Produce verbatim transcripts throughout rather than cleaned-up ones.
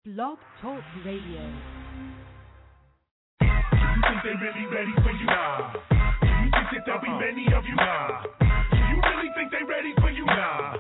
Blog Talk Radio. Do you think they really ready for you? Nah. Do you think that there'll be many of you? Nah. Do you really think they ready for you? Nah.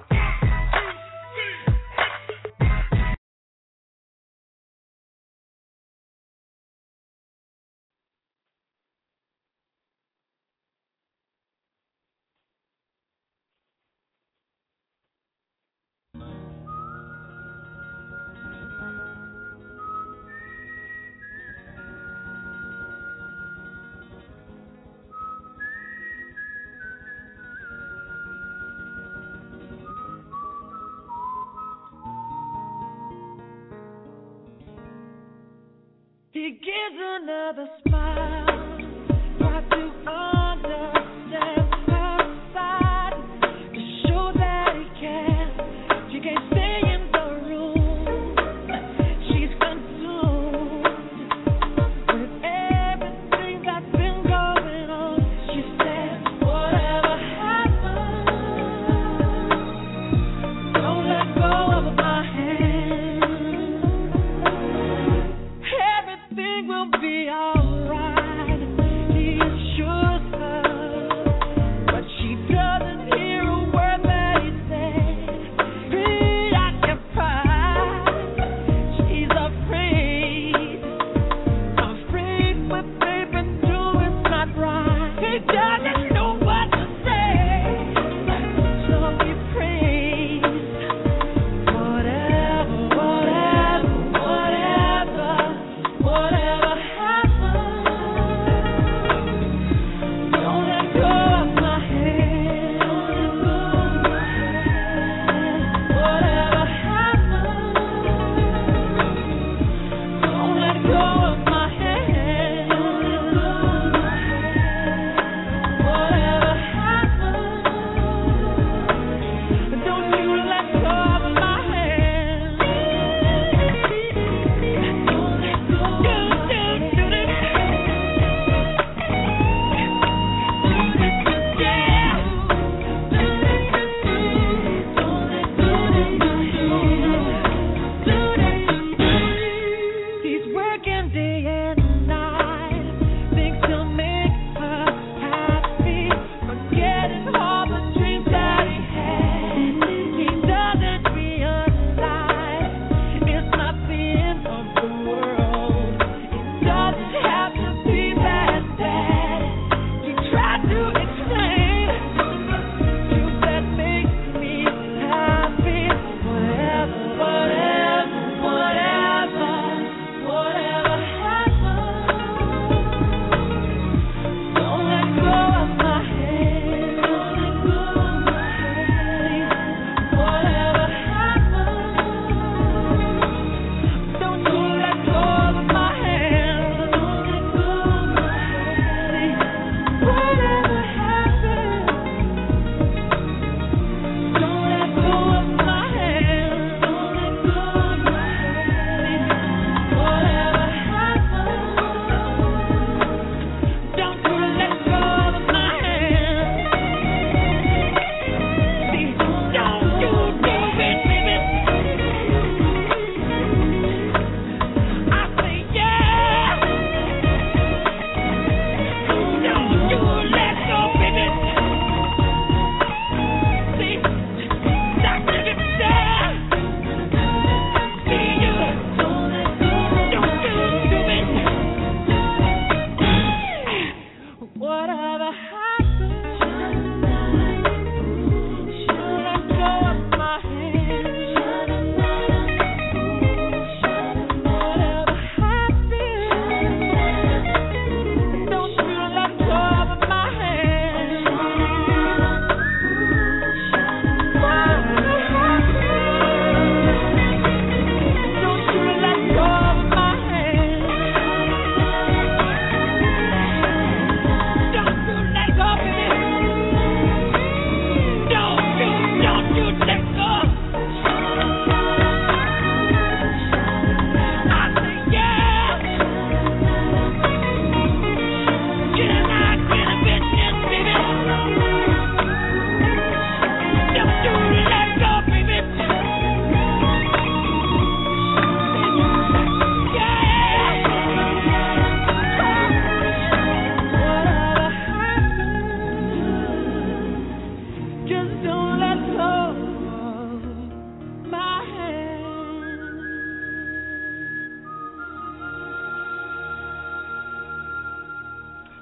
He gives another smile, try to understand her side, to show that he cares. She can't stay in the room, she's consumed with everything that's been going on. She said, whatever happens, don't let go of my hand. Everything will be alright.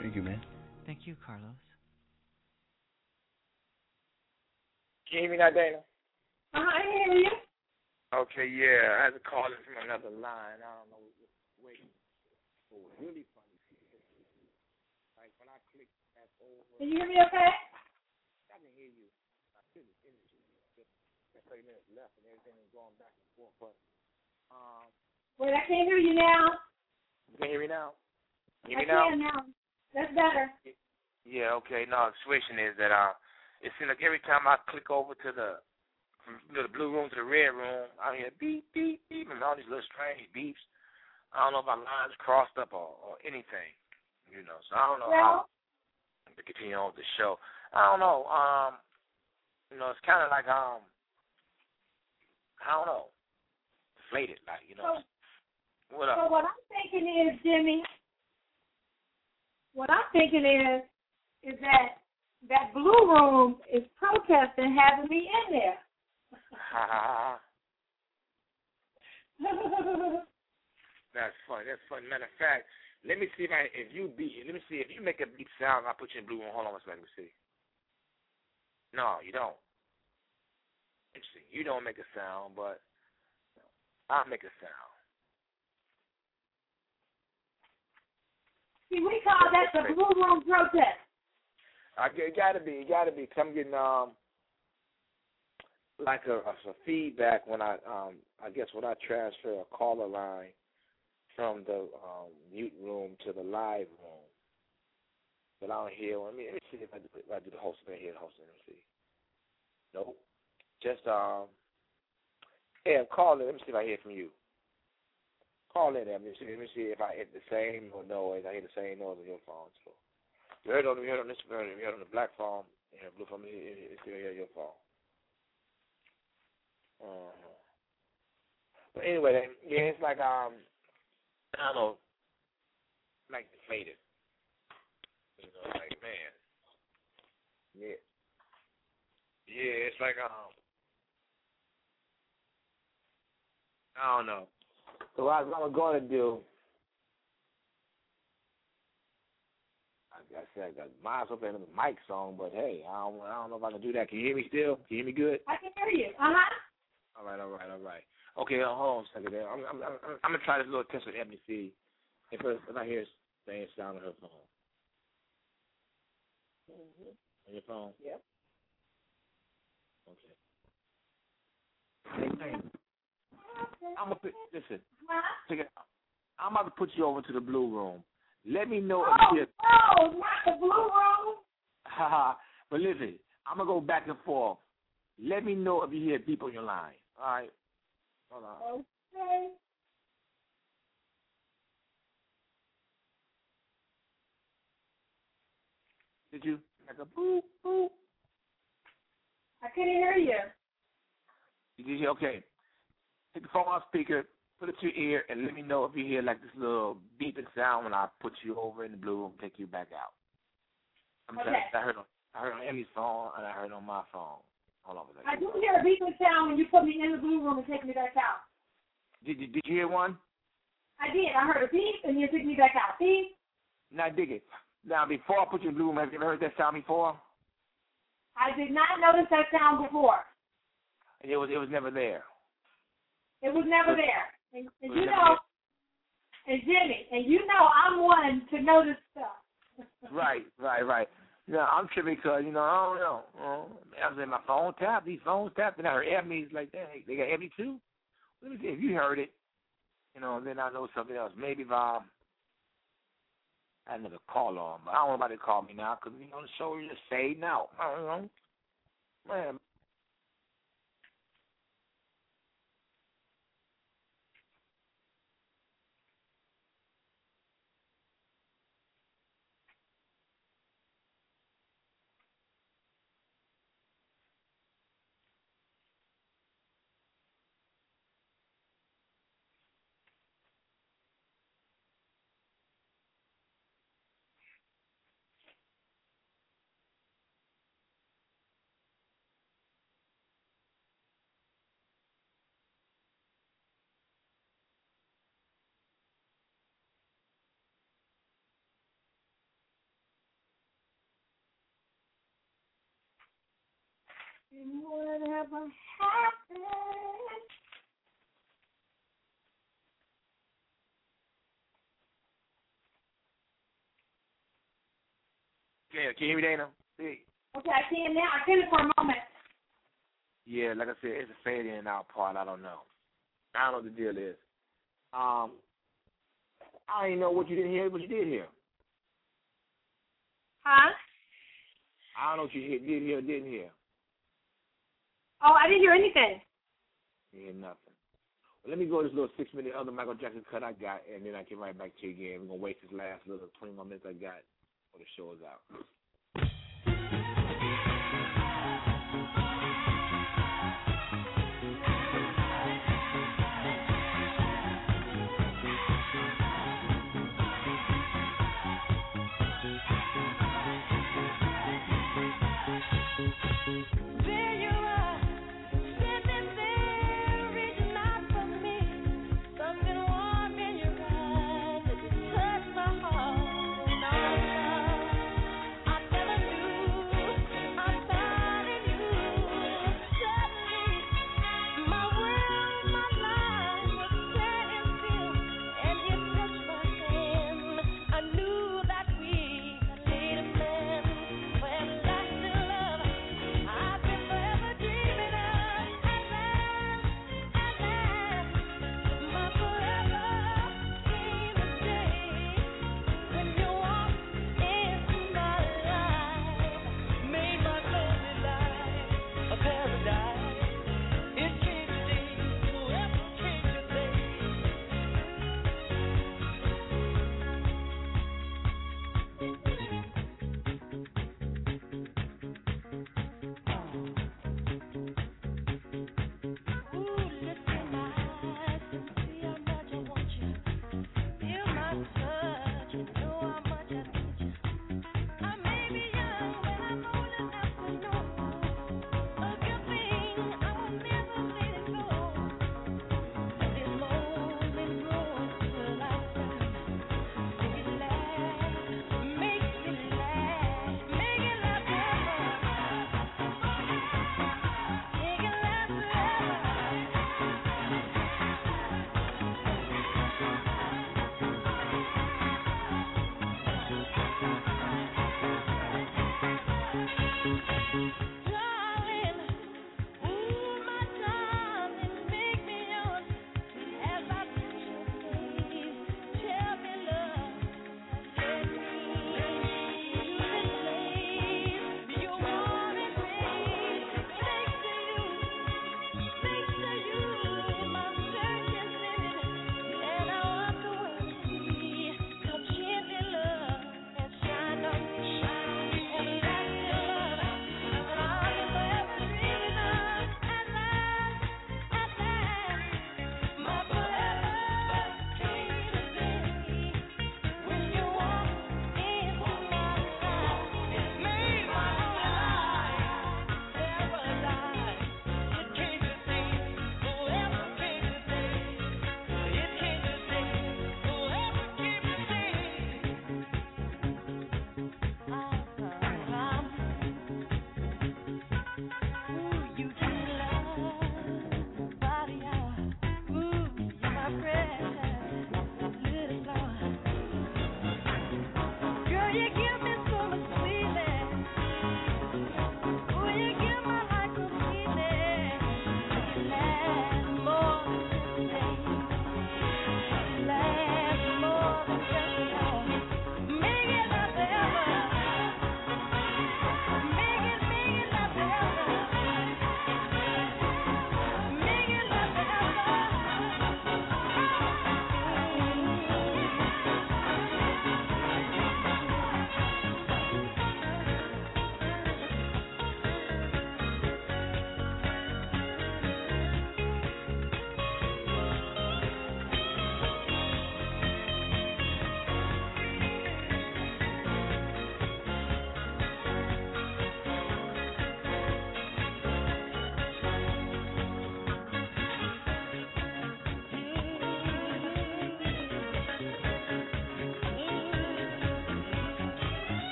Thank you, man. Thank you, Carlos. Can you hear me now, Dana? Uh-huh, I hear you. Okay, yeah. I had to call in from another line. I don't know. Wait. Oh, really funny. Like when I click back over. Can you hear me okay? I can hear you. I feel the energy. Just thirty minutes left and everything is going back and forth. But, um. Wait, I can't hear you now. You can hear me now? Hear I me now? can now. That's better. Yeah, okay. No, the situation is that uh, it seems like every time I click over to the from the blue room to the red room, I hear beep, beep, beep, and all these little strange beeps. I don't know if our lines crossed up or, or anything, you know. So I don't know well, how to continue on with the show. I don't know. Um, you know, it's kind of like um, I don't know, deflated, like you know. So, what up? So what I'm thinking is, Jimmy, what I'm thinking is, is that that blue room is protesting having me in there. Ha ha ha. That's funny. That's funny. Matter of fact, let me see if I if you beat let me see if you make a beep sound, I'll put you in blue room. Hold on one second, let me see. No, you don't. Interesting. You don't make a sound, but I'll make a sound. See, we call that the blue room protest. I, it gotta be, it gotta be. Cause I'm getting um like a, a feedback when I um I guess when I transfer a caller line from the um, mute room to the live room. But I don't hear. Let me, let me see if I do, if I do the hosting. I hear the hosting. Let me see. Nope. Just um. Yeah, call in. Let me see if I hear from you. Call in. Let me see. Let me see if I hear the same or noise. I hear the same noise on your phone. So you heard on you heard on this phone. You heard on the black phone. You heard blue phone. You still hear your phone. Uh-huh. But anyway, yeah, it's like um. I don't know, like deflated. You know, like, man. Yeah. Yeah, it's like, um, I don't know. So what I'm going to do, I, I said, I got mine's up in the mic song, but hey, I don't, I don't know if I can do that. Can you hear me still? Can you hear me good? I can hear you. Uh-huh. All right, all right, all right. Okay, hold on a second there. I'm, I'm, I'm, I'm going to try this little test with Ebony, see if, if I hear the same sound on her phone. Mm-hmm. On your phone? Yep. Okay. Hey, hey. I'm gonna put, listen. Check it out. I'm about to put you over to the blue room. Let me know oh, if you. Oh, not the blue room. Haha. But listen, I'm gonna go back and forth. Let me know if you hear beep on your line. All right. Hold on. Okay. Did you? Like a boop boop. I couldn't hear you. Did you hear? Okay. Take the phone off speaker, put it to your ear, and let me know if you hear like this little beeping sound when I put you over in the blue room, take you back out. I'm okay. trying, I heard on I heard on Emmy's phone and I heard on my phone. Hold on a second. I do hear a beeping sound when you put me in the blue room and take me back out. Did you did you hear one? I did. I heard a beep and you took me back out. Beep. Now dig it. Now before I put you in the blue room, have you ever heard that sound before? I did not notice that sound before. And it was it was never there. It was never there. And, and you know, and Jimmy, and you know I'm one to notice stuff. Right, right, right. Yeah, I'm tripping because, you know, I don't know. Oh, I was in my phone tap, these phones tapped, and I heard Ebony's like that. They got Ebony too? Let me see if you heard it. You know, then I know something else. Maybe if I had another call on, but I don't want nobody to call me now because, you know, the show is just fading out. I don't know. Man. And whatever happens. Yeah, can you hear me, Dana? See? Okay, I can now. I couldn't for a moment. Yeah, like I said, it's a fade in and out part. I don't know. I don't know what the deal is. Um, I don't even know what you didn't hear, but you did hear. Huh? I don't know what you did hear or didn't hear. Oh, I didn't hear anything. You hear nothing. Well, let me go to this little six-minute other Michael Jackson cut I got, and then I can right back to you again. We're going to waste this last little twenty more minutes I got before the show is out. Touch my heart, and all the love I never knew.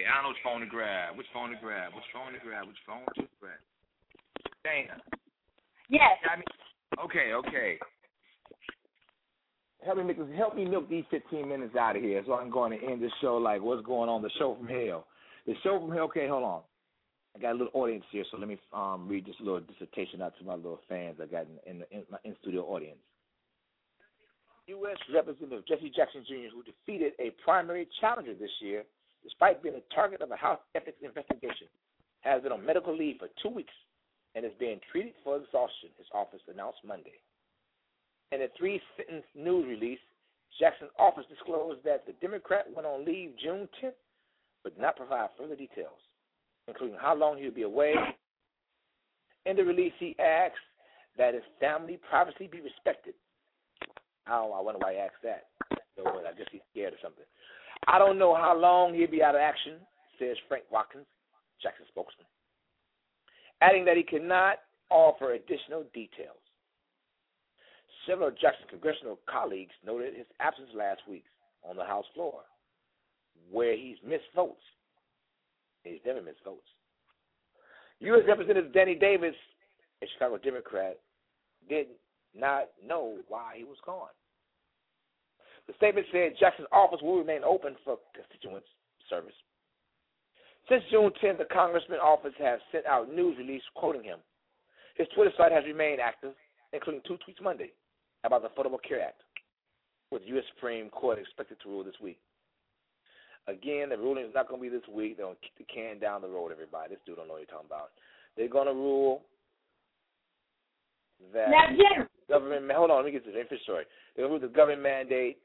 I don't know which phone to grab. Which phone to grab? Which phone to grab? Which phone to grab? Dana. Yes. I mean, okay, okay. Help me make this, help me milk these fifteen minutes out of here so I can go on and end this show like what's going on, the show from hell. The show from hell, okay, hold on. I got a little audience here, so let me um, read this little dissertation out to my little fans I got in, in, in my in-studio audience. U S Representative Jesse Jackson Junior, who defeated a primary challenger this year, despite being a target of a House ethics investigation, has been on medical leave for two weeks and is being treated for exhaustion, his office announced Monday. In a three-sentence news release, Jackson's office disclosed that the Democrat went on leave June tenth, but did not provide further details, including how long he would be away. In the release, he asked that his family privacy be respected. Oh, I wonder why he asked that. So I guess he's scared or something. I don't know how long he'll be out of action, says Frank Watkins, Jackson's spokesman, adding that he cannot offer additional details. Several of Jackson's congressional colleagues noted his absence last week on the House floor, where he's missed votes. He's never missed votes. U S Representative Danny Davis, a Chicago Democrat, did not know why he was gone. The statement said Jackson's office will remain open for constituents service. Since June tenth, the congressman's office has sent out news release quoting him. His Twitter site has remained active, including two tweets Monday about the Affordable Care Act, with the U S Supreme Court expected to rule this week. Again, the ruling is not going to be this week. They're going to kick the can down the road, everybody. This dude don't know what you're talking about. They're going to rule that government, hold on, let me get to the infant story. They're going to rule the government mandate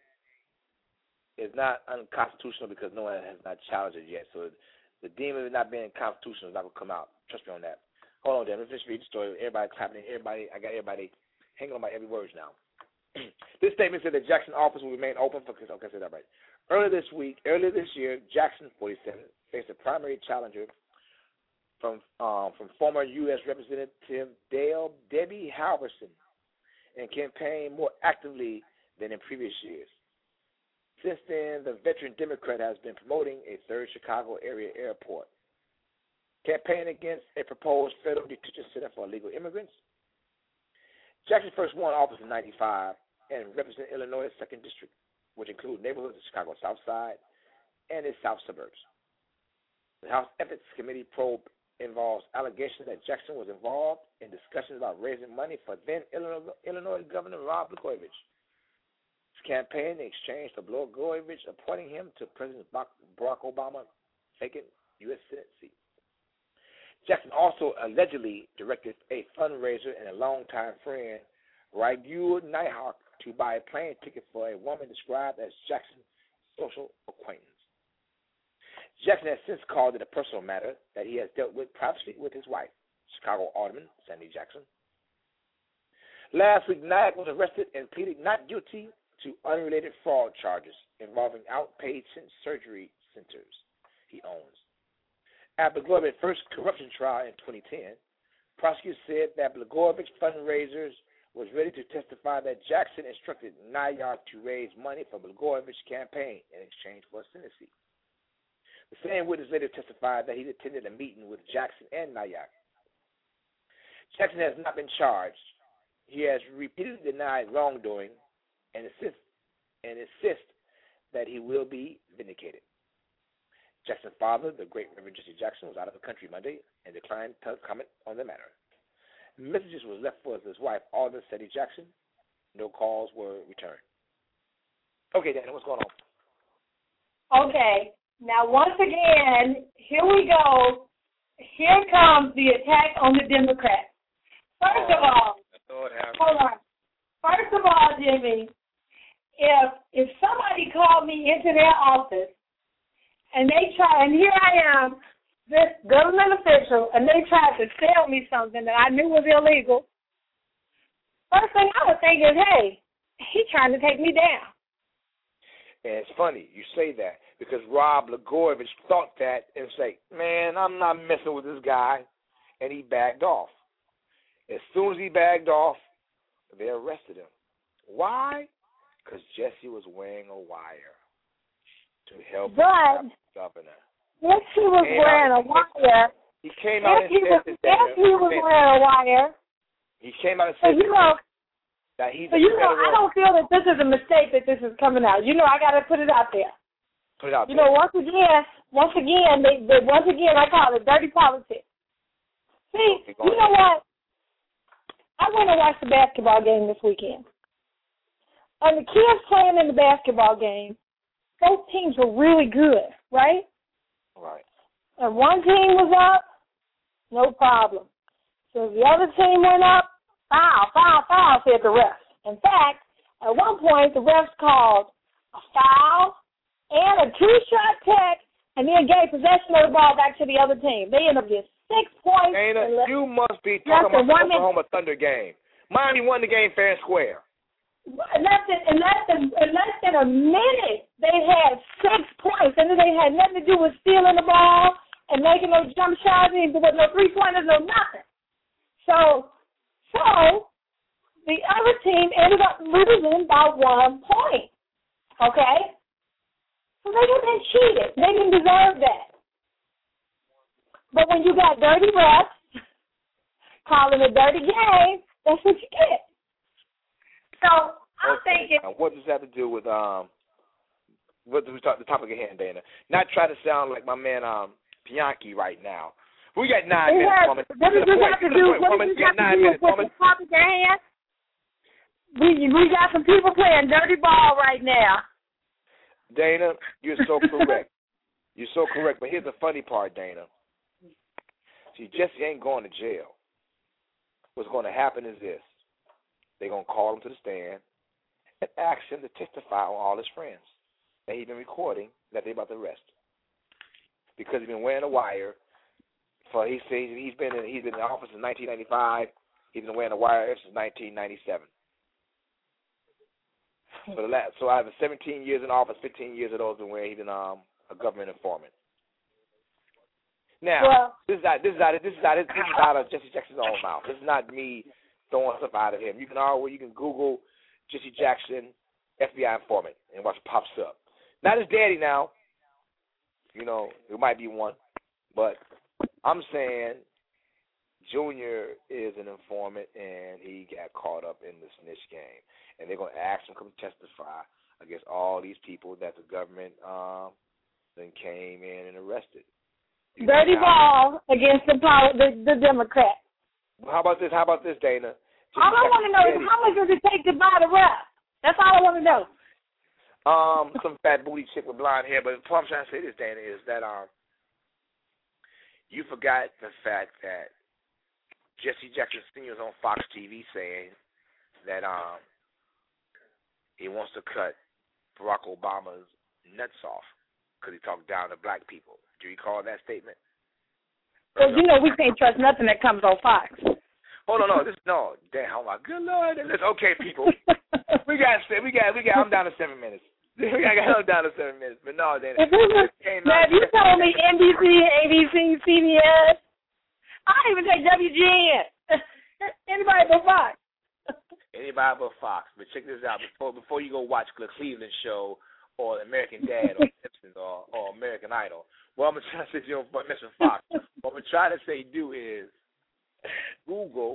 is not unconstitutional because no one has not challenged it yet. So the demon of not being constitutional is not going to come out. Trust me on that. Hold on, Dan. Let me just read the story. Everybody clapping. Everybody, I got everybody hanging on by every word now. This statement said that Jackson office will remain open for, okay, I said that right. Earlier this week, earlier this year, Jackson, forty-seven, faced a primary challenger from um, from former U S Representative Dale Debbie Halverson and campaigned more actively than in previous years. Since then, the veteran Democrat has been promoting a third Chicago area airport, campaigning against a proposed federal detention center for illegal immigrants. Jackson first won office in ninety-five and represented Illinois' second district, which include neighborhoods of Chicago's South Side and its south suburbs. The House Ethics Committee probe involves allegations that Jackson was involved in discussions about raising money for then Illinois Governor Rod Blagojevich. His campaign in exchange for Blagojevich appointing him to President Barack Obama's vacant U S Senate seat. Jackson also allegedly directed a fundraiser and a longtime friend, Raigul Nihawk, to buy a plane ticket for a woman described as Jackson's social acquaintance. Jackson has since called it a personal matter that he has dealt with privately with his wife, Chicago Alderman Sandy Jackson. Last week, Nihawk was arrested and pleaded not guilty to unrelated fraud charges involving outpatient surgery centers he owns. After Blagojevich's first corruption trial in twenty ten, prosecutors said that Blagojevich fundraisers was ready to testify that Jackson instructed Nihawk to raise money for Blagojevich's campaign in exchange for a Senate seat. The same witness later testified that he attended a meeting with Jackson and Nihawk. Jackson has not been charged. He has repeatedly denied wrongdoing and insists and insists that he will be vindicated. Jackson's father, the great Reverend Jesse Jackson, was out of the country Monday and declined to comment on the matter. Messages was left for his wife, Alderman Sandy Jackson. No calls were returned. Okay, Dana, what's going on? Okay. Now, once again, here we go. Here comes the attack on the Democrats. First of all, hold on. First of all, Jimmy, if if somebody called me into their office and they try, and here I am, this government official, and they tried to sell me something that I knew was illegal, first thing I would think is, hey, he's trying to take me down. And it's funny you say that because Rod Blagojevich thought that and say, man, I'm not messing with this guy, and he backed off. As soon as he backed off, they arrested him. Why? Because Jesse was wearing a wire to help but, the governor. If he was came wearing out, a wire, he came out if and he was, said that if he was wearing a wire, he came out and so said you know, that he's so you know, I don't feel that this is a mistake that this is coming out. You know, I got to put it out there. Put it out you there. know, once again, once again, they, they once again, I call it dirty politics. See, you know what? I went and watched the basketball game this weekend. And the kids playing in the basketball game, both teams were really good, right? Right. And one team was up, no problem. So the other team went up, foul, foul, foul, said the refs. In fact, at one point, the refs called a foul and a two-shot tech, and then gave possession of the ball back to the other team. They ended up getting six points. Dana, less, you must be talking about the Oklahoma Thunder game. Miami won the game fair and square. In less than, in less than, in less than a minute, they had six points, and they had nothing to do with stealing the ball and making no jump shots, and with no three-pointers or nothing. So, so the other team ended up losing by one point. Okay, so they didn't cheat it. They didn't deserve that. But when you got dirty refs calling a dirty game, that's what you get. So I'm okay. thinking. Now, what does that have to do with um? What do we talk the topic at hand, Dana? Not try to sound like my man um Bianchi right now. We got nine it minutes, has, woman. What does this have to do? What does this have to do with the topic at hand? We we got some people playing dirty ball right now. Dana, you're so correct. You're so correct. But here's the funny part, Dana. See, Jesse ain't going to jail. What's going to happen is this. They're going to call him to the stand and ask him to testify on all his friends that he's been recording that they're about to arrest. Because he's been wearing a wire for, he says he's been in, he's been in the office since nineteen ninety-five. He's been wearing a wire since nineteen ninety-seven. For the last, so I have seventeen years in office, fifteen years of those been where he's been um, a government informant. Now, well, this is out, this is out, this is out, this is out of Jesse Jackson's own mouth. This is not me throwing stuff out of him. You can always you can Google Jesse Jackson F B I informant and watch it pops up. Not his daddy now. You know, it might be one, but I'm saying Junior is an informant and he got caught up in the snitch game, and they're gonna ask him to come testify against all these people that the government um then came in and arrested. You Dirty ball against the, the the Democrats. How about this? How about this, Dana? All I want to know is how much does it take to buy the ref? That's all I want to know. Um, some fat booty chick with blonde hair. But what I'm trying to say this, Dana, is that um, you forgot the fact that Jesse Jackson Senior was on Fox T V saying that um, he wants to cut Barack Obama's nuts off because he talked down to black people. Do you recall that statement? Well, you know we can't trust nothing that comes on Fox. Hold on, no, this no. Damn, oh my good Lord! Listen, okay, people, we got, we got, we got. I'm down to seven minutes. We got, I'm down to seven minutes. But no, then. Now, you told me N B C, A B C, C B S. I don't even take W G N. Anybody but Fox. Anybody but Fox. But check this out. Before before you go watch the Cleveland show or American Dad or Simpsons or, or American Idol. What I'm trying to say, you don't mess with Fox. What I'm trying to say do is Google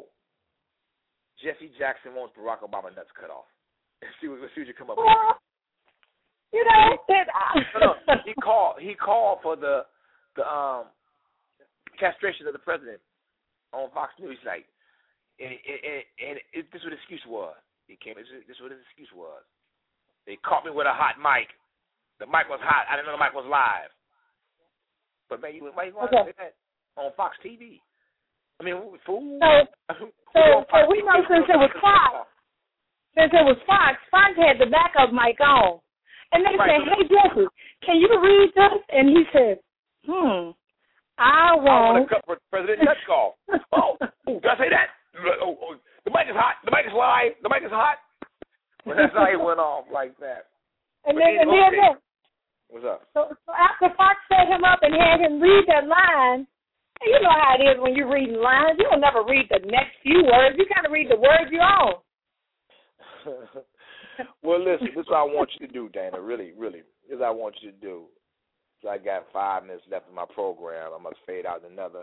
Jesse Jackson wants Barack Obama nuts cut off. And see what, see what you come up with. Well, you know, no, no, he called. He called for the the um castration of the president on Fox News. Like, and, and, and it, this is what his excuse was. He came. This is what his excuse was. They caught me with a hot mic. The mic was hot. I didn't know the mic was live. But man, you why you want to say that on Fox T V? I mean, fool. So, so, so we know since it was Fox, since it was Fox, Fox had the backup mic on, and they right. said, "Hey Jesse, can you read this?" And he said, "Hmm, I I want won't." to cut for President Nuts off. Oh, ooh, did I say that? Oh, oh, the mic is hot. The mic is live. The mic is hot. Well, that's how he went off like that. And then, and then, then, what's up? So, so after Fox set him up and had him read that line, you know how it is when you're reading lines. You don't never read the next few words. You got to read the words you own. Well, listen, this is what I want you to do, Dana. Really, really, this is what I want you to do. So I got five minutes left in my program. I must fade out another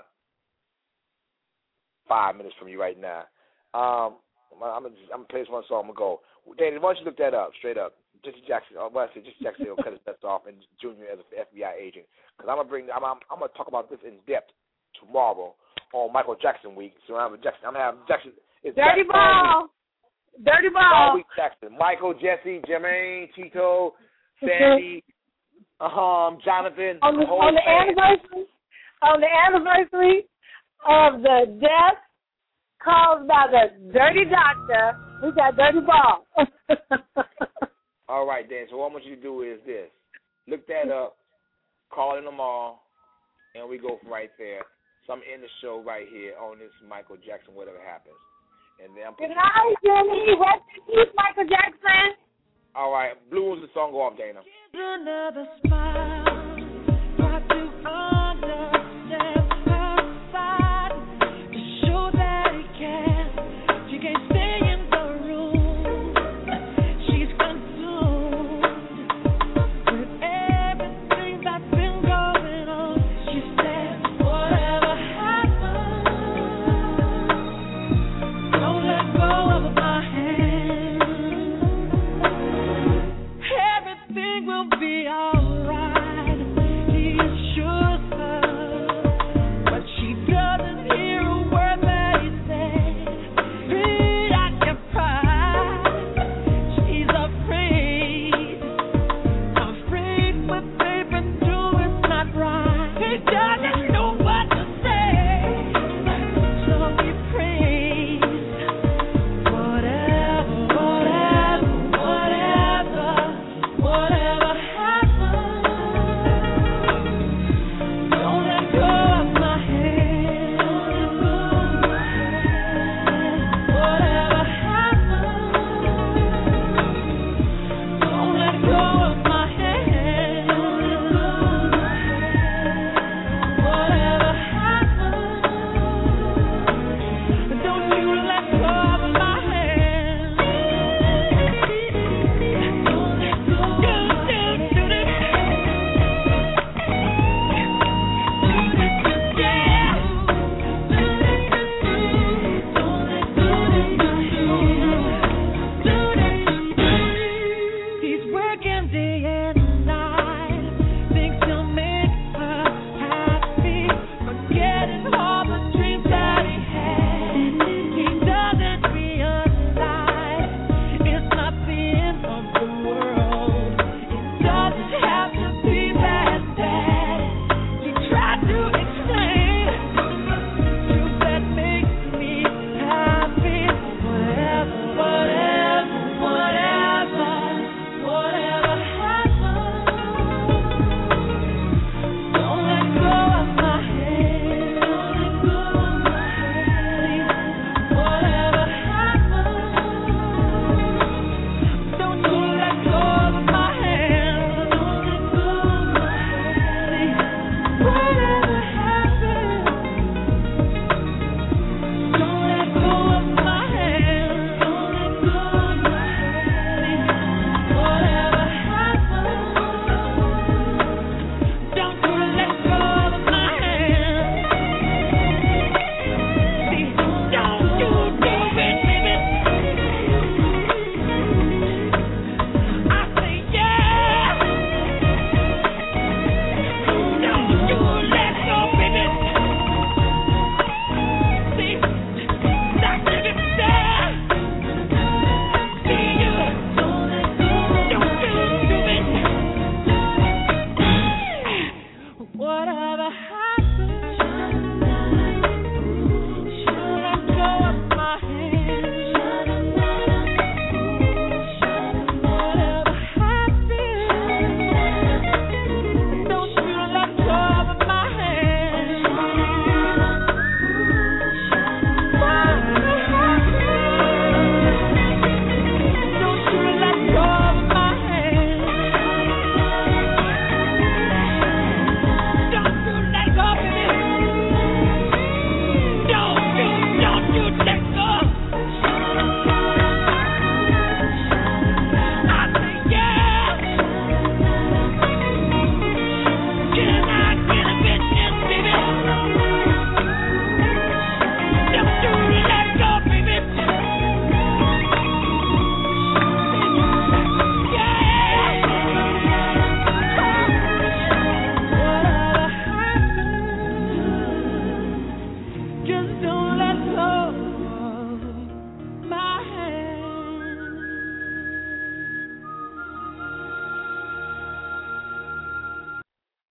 five minutes from you right now. Um, I'm gonna I'm gonna play this one song. I'm gonna go. Danny, why don't you look that up straight up? Jesse Jackson. Oh, well, I said Jesse Jackson will cut his best off, and Junior as an F B I agent. Because I'm gonna bring. I'm, I'm I'm gonna talk about this in depth tomorrow on Michael Jackson week. So I'm Jackson. I'm gonna have Jackson. It's Dirty Jackson ball. Dirty ball. Week Jackson. Michael, Jesse, Jermaine, Tito, Sandy, um, Jonathan. On the, the on the anniversary, on the anniversary of the death caused by the dirty doctor, we got dirty ball. All right, Dan. So what I want you to do is this: look that up, call in tomorrow, and we go from right there. So I'm in the show right here on this Michael Jackson, whatever happens. And then I'm Good night, Jimmy. Rest in peace, Michael Jackson. All right, Blue was the song. Go off, Dana. Another smile.